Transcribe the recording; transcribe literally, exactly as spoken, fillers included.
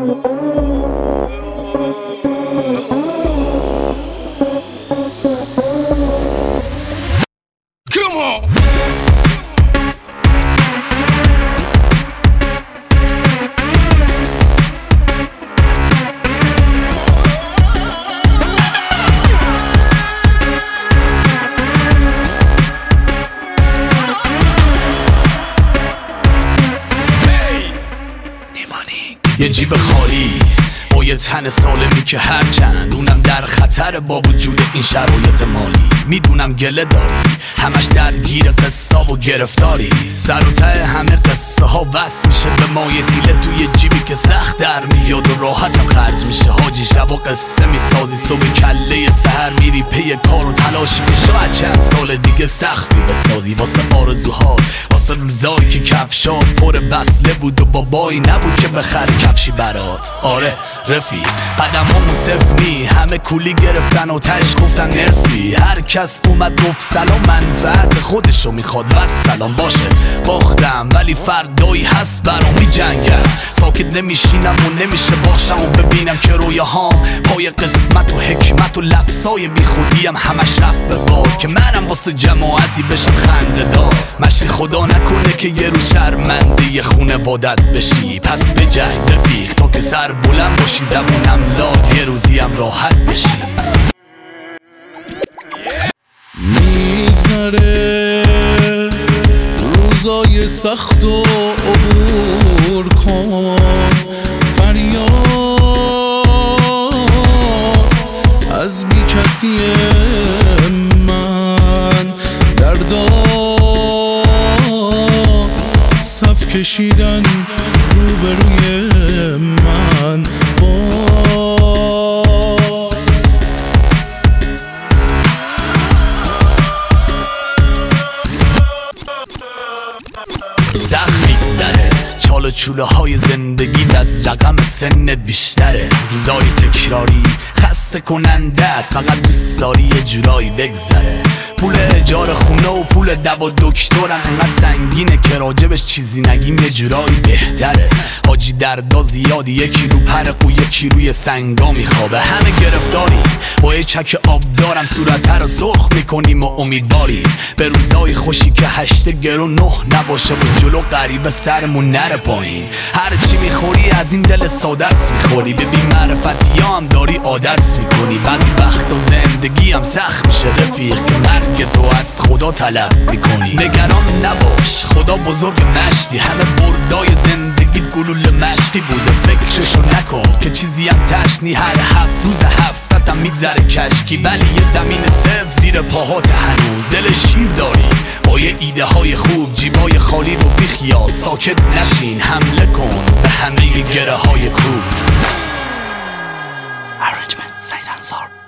یه جیب خالی با یه تن سالمی که هرچند اونم در خطر با وجود این شرایط مالی. میدونم گله داری همش درگیر قصه و گرفتاری، سر و ته همه قصه ها وصل میشه به مایه تیله توی جیبی که سخت در میاد و راحتم خرج میشه. حاجی شب و قصه میسازی صبح کله سحر میری پی کار و تلاشی که شاید چند سال دیگه سختی بسازی واسه آرزوها، واسه روزایی که کفشات پر بسله بود و بابایی نبود که بخره کفشی برات. آره رفیق قدمامون صفر نی، همه کولی گرفتن و تش گفتن مرسی. هر کس اومد گفت سلام منفعت خودشو میخواد بس سلام باشه. باختم ولی فردایی هست برام میجنگم، ساکت نمیشینم و نمیشه باشم و ببینم که رویاهام پای قسمت و حکمت و لفظای بی خودیم همش رفت به باد که منم واسه جماعتی بشم خنده دار. مشی خدا نکنه که یه رو شرمنده یه خونه بادت بشی، پس بجنگ رفیق تا که سر بلند باشی زبونم لاد یه روزیم راحت بشی. میگذره روزای سخت و عبور کن، فریاد از بی کسی من دردا صف کشیدن روبروی من با سخت میگذره چال و چوله های زندگی از رقم سنت بیشتره. روزای تکراری خسته کننده است، فقط دوست داری یه جورایی بگذره. پول اجاره خونه و پول دوا دکترم انقدر سنگینه که راجبش چیزی نگیم یه جورایی بهتره. حاجی دردا زیادی، یکی رو پرق و یکی روی سنگا میخوابه. همه گرفتاری با یه چک آب دارم صورت رو سرخ میکنیم و امیدواریم به روزای خوشی که هشت گرو نه نباشه و جلو غریبه سرمون نره پایین. هرچی میخوری از این دل سادت میخوری، به بی معرفتی هم داری عادت میکنی. بعضی وقت و زندگی هم سخت میشه رفیق که مرگ تو از خدا طلب میکنی. نگران نباش خدا بزرگ مشتی، همه بردای زندگی گلوله مشتی بوده. فکرشو نکن که چیزی هم تشنی، هر هفت روز هفتتم میگذره کشکی. ولی یه زمین صفر زیر پاهات هنوز، دل شیر داری با یه ایده های خوب، جیبای خالی رو بیخیال ساکت نشین، حمله کن به همه گره های کوب. Arrangement سعید انصار.